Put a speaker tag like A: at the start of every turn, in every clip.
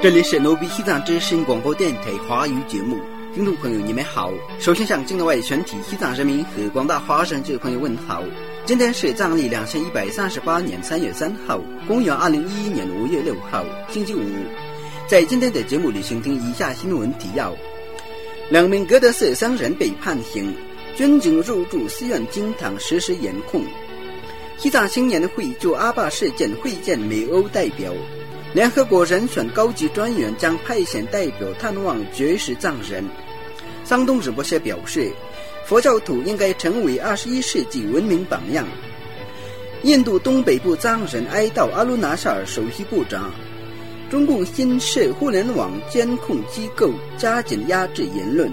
A: 这里是诺比西藏之声广播电台华语节目，听众朋友你们好。首先向境内外全体西藏人民和广大华人朋友问好。今天是藏历2138年3月3号，公元2011年5月6号，星期五。在今天的节目里，请听以下新闻提要：2名格德寺僧人被判刑，军警入驻寺院经堂实施严控。西藏青年会就阿坝事件会见美欧代表。联合国人选高级专员将派遣代表探望绝食藏人。桑东日报社表示，佛教徒应该成为21世纪文明榜样。印度东北部藏人哀悼阿鲁纳沙尔首席部长。中共新设互联网监控机构，加紧压制言论。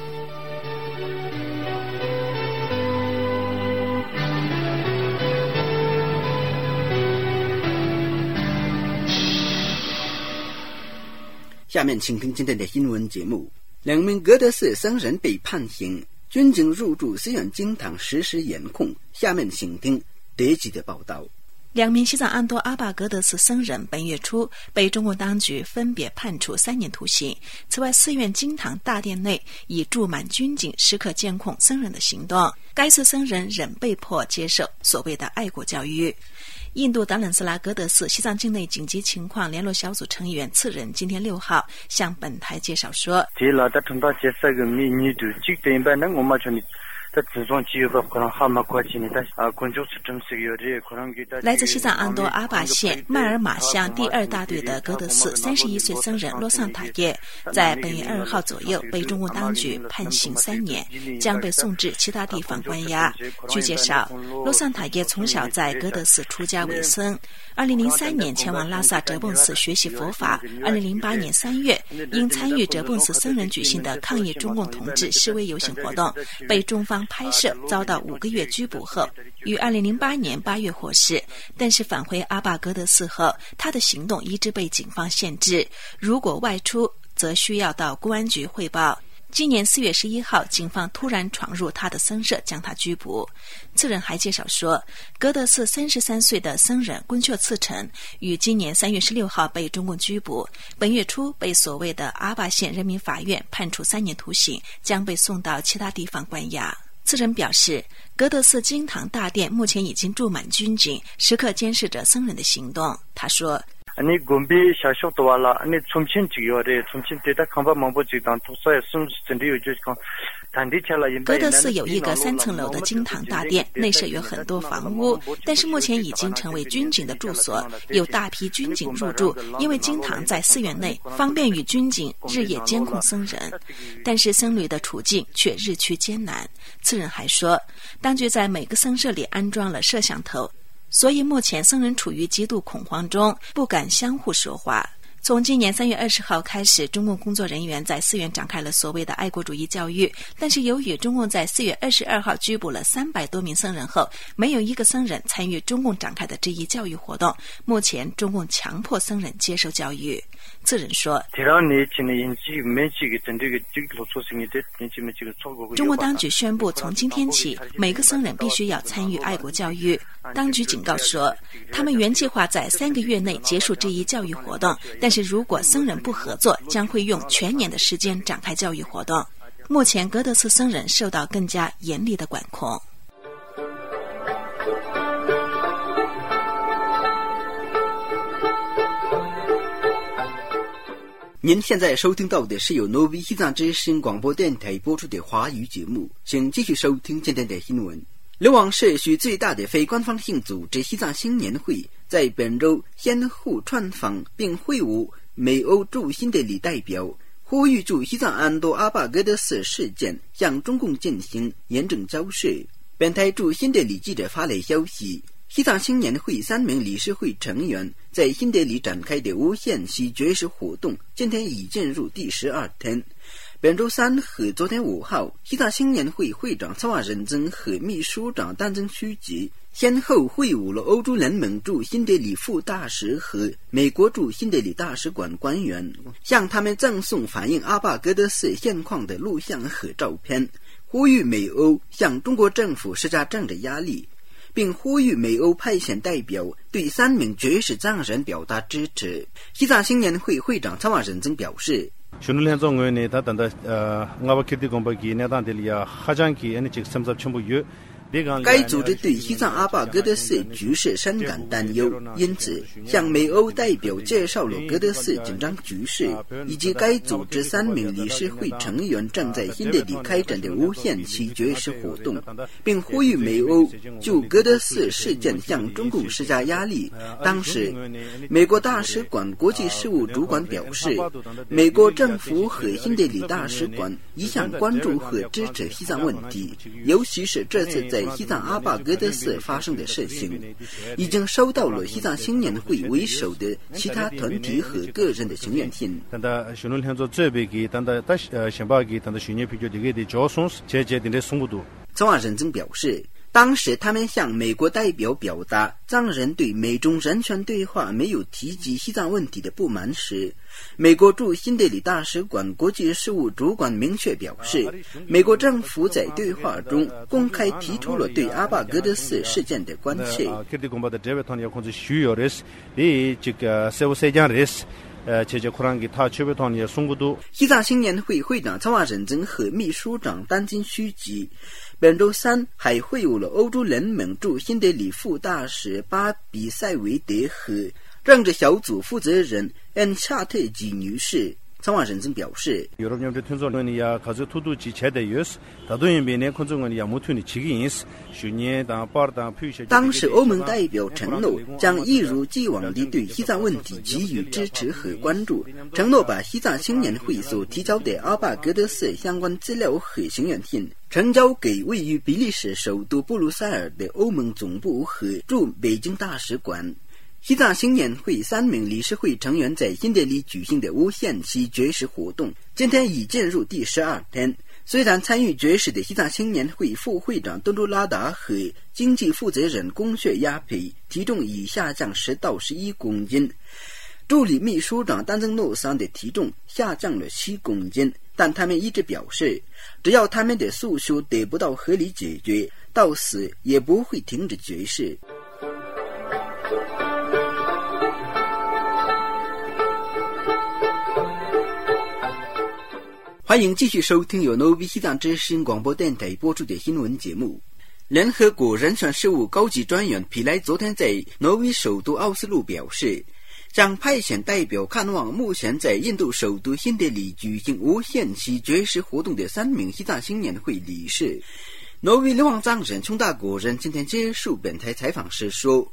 A: 下面请听今天的新闻节目：2名格德寺僧人被判刑，军警入驻寺院经堂实施严控。下面请听德基的报道。
B: 2名西藏安多阿坝格德寺僧人本月初被中共当局分别判处3年徒刑。此外，寺院经堂大殿内已驻满军警，时刻监控僧人的行动。该寺僧人仍被迫接受所谓的爱国教育。印度达冷斯拉格德寺西藏境内紧急情况联络小组成员次仁今天6号向本台介绍说，来自西藏安多阿坝县麦尔马乡第2大队的格德寺31岁僧人洛桑塔耶，在本月2号左右被中共当局判刑3年，将被送至其他地方关押。据介绍，洛桑塔耶从小在格德寺出家为僧，2003年前往拉萨哲蚌寺学习佛法。2008年3月，因参与哲蚌寺僧人举行的抗议中共统治示威游行活动，被中方拍摄，遭到5个月拘捕后，于2008年8月获释。但是返回阿坝格德寺后，他的行动一直被警方限制，如果外出则需要到公安局汇报。今年4月11号，警方突然闯入他的僧舍，将他拘捕。次人还介绍说，格德寺33岁的僧人昆却次成于今年3月16号被中共拘捕，本月初被所谓的阿坝县人民法院判处3年徒刑，将被送到其他地方关押。次人表示，格德寺经堂大殿目前已经驻满军警，时刻监视着僧人的行动。他说，格德寺有一个3层楼的经堂大殿，内设有很多房屋，但是目前已经成为军警的住所，有大批军警入住，因为经堂在寺院内，方便与军警日夜监控僧人。但是僧侣的处境却日趋艰难。次人还说，当局在每个僧舍里安装了摄像头，所以目前僧人处于极度恐慌中，不敢相互说话。从今年3月20号开始，中共工作人员在寺院展开了所谓的爱国主义教育，但是由于中共在4月22号拘捕了300多名僧人后，没有一个僧人参与中共展开的这一教育活动。目前中共强迫僧人接受教育。次人说，中国当局宣布，从今天起，每个僧人必须要参与爱国教育。当局警告说，他们原计划在3个月内结束这一教育活动，但是如果僧人不合作，将会用全年的时间展开教育活动。目前格德寺僧人受到更加严厉的管控。
A: 您现在收听到的是由诺比西藏之声广播电台播出的华语节目，请继续收听今天的新闻。流亡社区最大的非官方性组织西藏青年会在本周先后串访并会晤美欧驻新德里代表，呼吁就西藏安多阿坝格德寺事件向中共进行严正交涉。本台驻新德里记者发来消息，西藏青年会3名理事会成员在新德里展开的无限期绝食活动今天已进入第12天。本周3和昨天5号，西藏青年会会长萨瓦仁增和秘书长丹增虚吉先后会晤了欧洲联盟驻新德里副大使和美国驻新德里大使馆官员，向他们赠送反映阿坝格德寺现况的录像和照片，呼吁美欧向中国政府施加政治压力， 并呼吁美欧派遣代表对3名绝食藏人表达支持。西藏青年会会长曹瓦仁增表示，该组织对西藏阿坝格德斯局势深感担忧，因此向美欧代表介绍了格德斯紧张局势，以及该组织3名理事会成员正在新德里开展的无限期绝食活动，并呼吁美欧就格德斯事件向中共施加压力。当时，美国大使馆国际事务主管表示，美国政府和新德里大使馆一向关注和支持西藏问题，尤其是这次在西藏阿坝格德斯发生的事情，已经收到了西藏青年会为首的其他团体和个人的请愿信。曹瓦仁增表示，当时他们向美国代表表达藏人对美中人权对话没有提及西藏问题的不满时，美国驻新德里大使馆国际事务主管明确表示，美国政府在对话中公开提出了对阿坝格德斯事件的关切。西藏青年会会长曹瓦仁增和秘书长丹津虚吉本周三还会有了欧洲联盟驻新德里副大使巴比塞维德和政治小组负责人恩恰特吉女士。曹瓦仁增表示，当时欧盟代表承诺将一如既往地对西藏问题给予支持和关注，承诺把西藏青年会所提交的阿坝格德斯相关资料和请愿信呈交给位于比利时首都布鲁塞尔的欧盟总部和驻北京大使馆。西藏青年会3名理事会成员在新德里举行的无限期绝食活动今天已进入第12天。虽然参与绝食的西藏青年会副会长敦珠拉达和经济负责人龚雪亚培体重已下降10到11公斤，助理秘书长丹增诺桑的体重下降了7公斤，但他们一直表示，只要他们的诉求得不到合理解决，到死也不会停止绝食。欢迎继续收听由 Novi 西藏之声广播电台播出的新闻节目。联合国人权事务高级专员皮莱昨天在 Novi 首都奥斯陆表示，将派遣代表看望目前在印度首都新德里举行无限期绝食活动的3名西藏青年会理事。挪威流亡藏人琼大果人今天接受本台采访时说，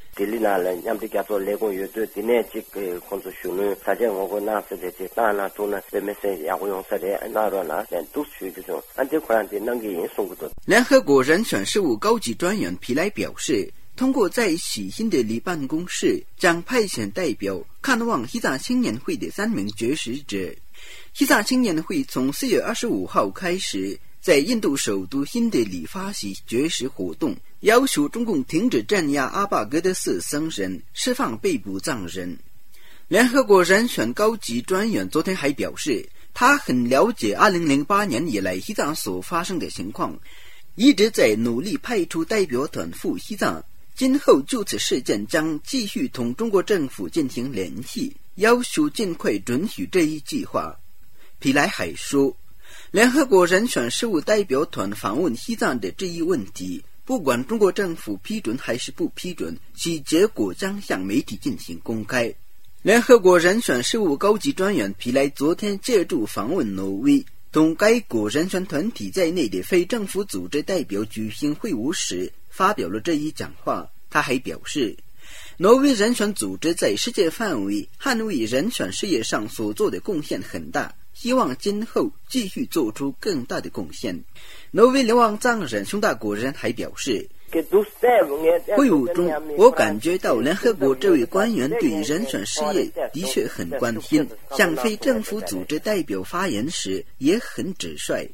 A: 联合国人权事务高级专员皮莱表示，通过在一起新德里办公室将派遣代表看望西藏青年会的3名绝食者。西藏青年会从4月25号开始在印度首都新德里发起绝食活动，要求中共停止镇压阿坝格德斯僧人，释放被捕藏人。联合国人权高级专员昨天还表示，他很了解2008年以来西藏所发生的情况，一直在努力派出代表团赴西藏，今后就此事件将继续同中国政府进行联系，要求尽快准许这一计划。皮莱还说，联合国人权事务代表团访问西藏的这一问题，不管中国政府批准还是不批准，其结果将向媒体进行公开。联合国人权事务高级专员皮莱昨天借助访问挪威，同该国人权团体在内的非政府组织代表举行会晤时，发表了这一讲话。他还表示，挪威人权组织在世界范围捍卫人权事业上所做的贡献很大，希望今后继续做出更大的贡献。挪威流亡藏人熊大果人还表示，会晤中我感觉到联合国这位官员对人权事业的确很关心，向非政府组织代表发言时也很直率。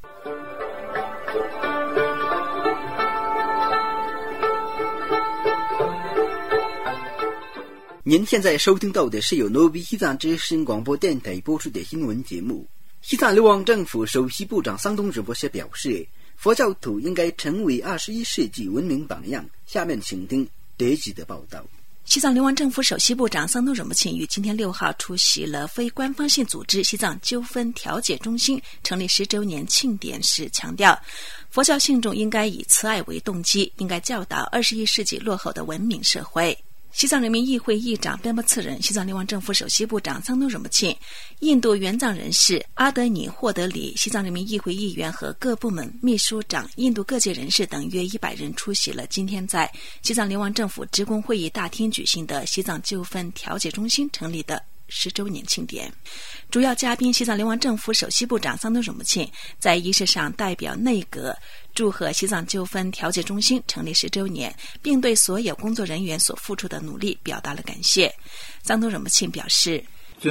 A: 您现在收听到的是由 Novi 西藏之声广播电台播出的新闻节目。西藏流亡政府首席部长桑东日博士表示， 佛教徒应该成为21世纪文明榜样。下面请听德吉的报道。
B: 西藏流亡政府首席部长桑东惹木钦于今天6号出席了非官方性组织西藏纠纷调解中心成立10周年庆典时强调，佛教信众应该以慈爱为动机，应该教导21世纪落后的文明社会。西藏人民议会议长边巴次仁、西藏流亡政府首席部长桑东惹木钦、印度援藏人士阿德尼霍德里、西藏人民议会议员和各部门秘书长、印度各界人士等约100人出席了今天在西藏流亡政府职工会议大厅举行的西藏纠纷调解中心成立的10周年庆典。主要嘉宾西藏流亡政府首席部长桑东惹木钦在仪式上代表内阁祝贺西藏纠纷调解中心成立10周年，并对所有工作人员所付出的努力表达了感谢。桑东惹木钦表示，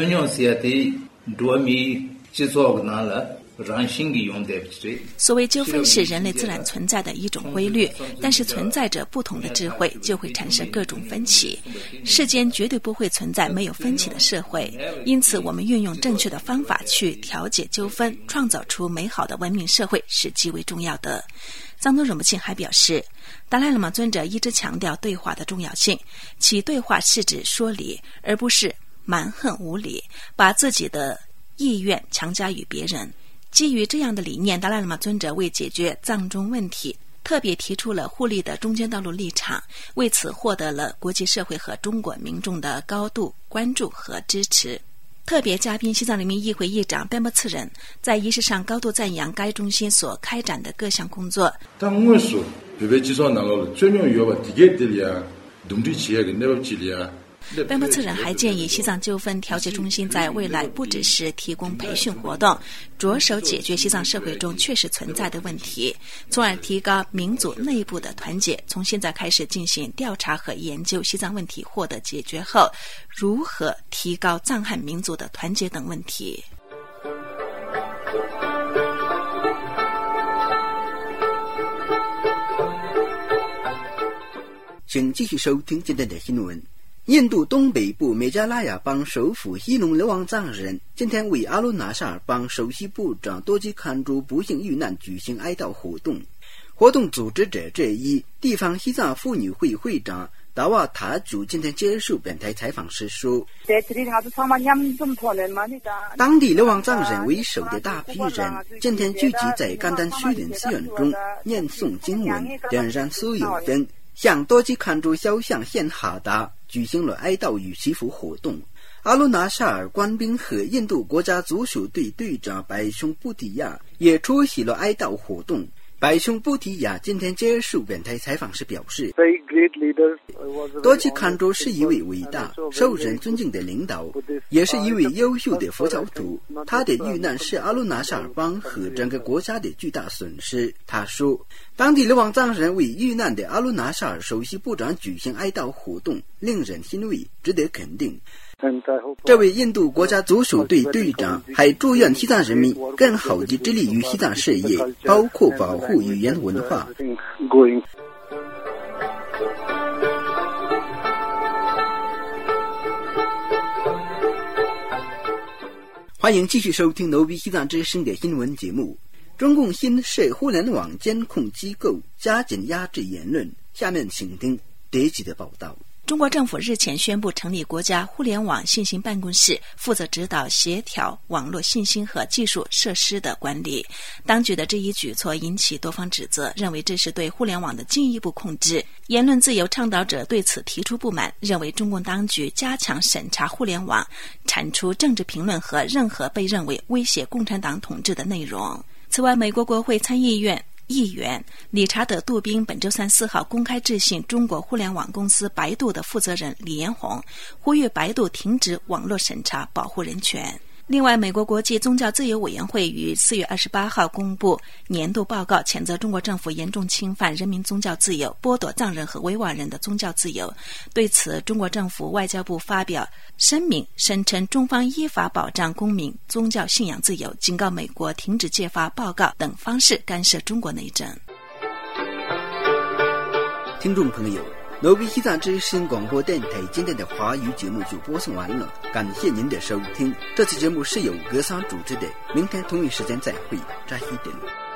B: 所谓纠纷是人类自然存在的一种规律，但是存在着不同的智慧，就会产生各种分歧。世间绝对不会存在没有分歧的社会，因此我们运用正确的方法去调解纠纷，创造出美好的文明社会是极为重要的。桑东惹木钦还表示，达赖喇嘛尊者一直强调对话的重要性，其对话是指说理，而不是蛮横无理，把自己的意愿强加于别人。基于这样的理念，达赖喇嘛尊者为解决藏中问题特别提出了互利的中间道路立场，为此获得了国际社会和中国民众的高度关注和支持。特别嘉宾西藏人民议会议长边巴次仁在仪式上高度赞扬该中心所开展的各项工作。边巴次仁还建议西藏纠纷调解中心在未来不只是提供培训活动，着手解决西藏社会中确实存在的问题，从而提高民族内部的团结。从现在开始进行调查和研究西藏问题获得解决后如何提高藏汉民族的团结等问题。
A: 请继续收听今天的新闻。印度东北部美加拉雅邦首府希农流亡藏人今天为阿鲁纳沙尔邦首席部长多吉堪珠不幸遇难举行哀悼活动。活动组织者之一地方西藏妇女会会长达瓦塔祖今天接受本台采访时说，当地流亡藏人为首的大批人今天聚集在甘丹虚林寺院中念诵经文，点燃酥油灯，向多吉堪珠肖像献哈达，举行了哀悼与祈福活动。阿鲁纳沙尔官兵和印度国家足球队队长白熊布提亚也出席了哀悼活动。白熊布提亚今天接受本台采访时表示，多吉堪珠是一位伟大受人尊敬的领导，也是一位优秀的佛教徒，他的遇难是阿鲁纳沙尔邦和整个国家的巨大损失。他说，当地流亡藏人为遇难的阿鲁纳沙尔首席部长举行哀悼活动，令人欣慰，值得肯定。这位印度国家足球队队长还祝愿西藏人民更好地致力于西藏事业，包括保护语言文化。欢迎继续收听挪威西藏之声的新闻节目。中共新设互联网监控机构，加紧压制言论。下面请听德吉的报道。
B: 中国政府日前宣布成立国家互联网信息办公室，负责指导协调网络信息和技术设施的管理。当局的这一举措引起多方指责，认为这是对互联网的进一步控制。言论自由倡导者对此提出不满，认为中共当局加强审查互联网，铲除政治评论和任何被认为威胁共产党统治的内容。此外，美国国会参议院议员理查德·杜宾本周3、4号公开致信中国互联网公司百度的负责人李彦宏，呼吁百度停止网络审查，保护人权。另外，美国国际宗教自由委员会于4月28号公布年度报告，谴责中国政府严重侵犯人民宗教自由，剥夺藏人和维吾尔人的宗教自由。对此，中国政府外交部发表声明，声称中方依法保障公民宗教信仰自由，警告美国停止借发报告等方式干涉中国内政。
A: 听众朋友，挪威西藏之声广播电台今天的华语节目就播送完了，感谢您的收听。这期节目是由格桑主持的，明天同一时间再会，扎希德。